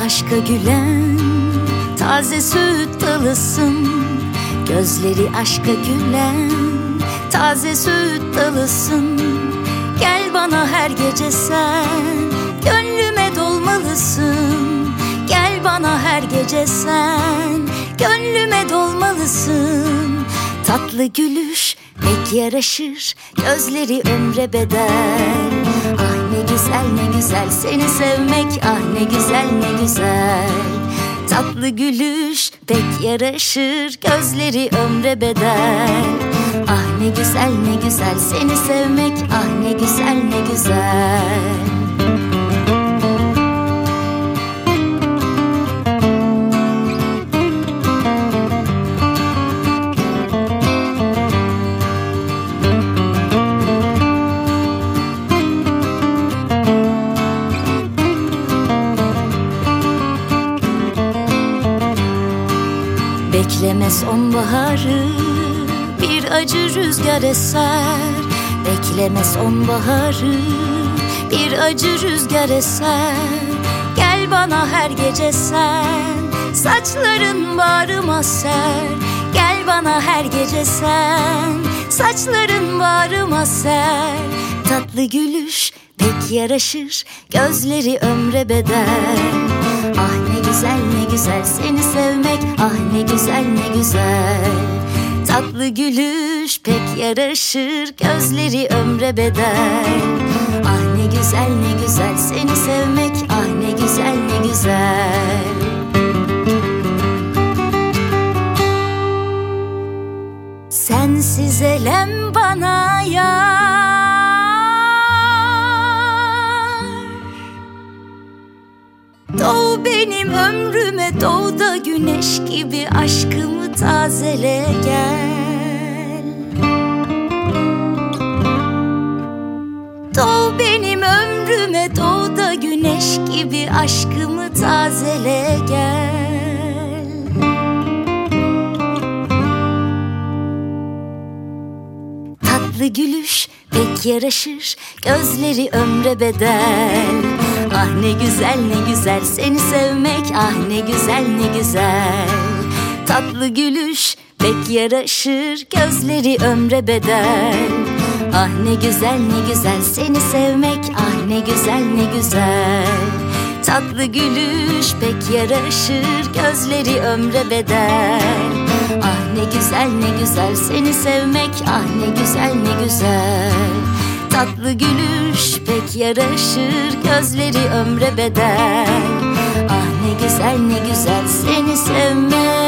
aşka gülen taze süt dalısın. Gözleri aşka gülen taze süt dalısın. Gel bana her gece sen, gönlüme dolmalısın. Gel bana her gece sen, gönlüme dolmalısın. Tatlı gülüş pek yaraşır, gözleri ömre bedel. Ah ne güzel ne güzel seni sevmek, ah ne güzel ne güzel. Tatlı gülüş pek yaraşır, gözleri ömre bedel. Ah ne güzel ne güzel seni sevmek, ah ne güzel ne güzel. Bekleme sonbaharı, bir acı rüzgar eser. Bekleme sonbaharı, bir acı rüzgar eser. Gel bana her gece sen, saçların bağrıma ser. Gel bana her gece sen, saçların bağrıma ser. Tatlı gülüş pek yaraşır, gözleri ömre bedel. Ah ne güzel ne güzel seni sevmek, ah ne güzel ne güzel. Tatlı gülüş pek yaraşır, gözleri ömre bedel. Ah ne güzel ne güzel seni sevmek, ah ne güzel ne güzel. Sensiz elem bana yar. Doğ benim ömrüme, doğ da güneş gibi aşkımı tazele gel. Doğ benim ömrüme, doğ da güneş gibi aşkımı tazele gel. Tatlı gülüş pek yaraşır, gözleri ömre bedel. Ah ne güzel ne güzel seni sevmek, ah ne güzel ne güzel. Tatlı gülüş pek yaraşır, gözleri ömre bedel. Ah ne güzel ne güzel seni sevmek, ah ne güzel ne güzel. Tatlı gülüş pek yaraşır, gözleri ömre bedel. Ah ne güzel ne güzel seni sevmek, ah ne güzel ne güzel. Tatlı gülüş pek yaraşır, gözleri ömre bedel. Ah ne güzel ne güzel seni sevmek.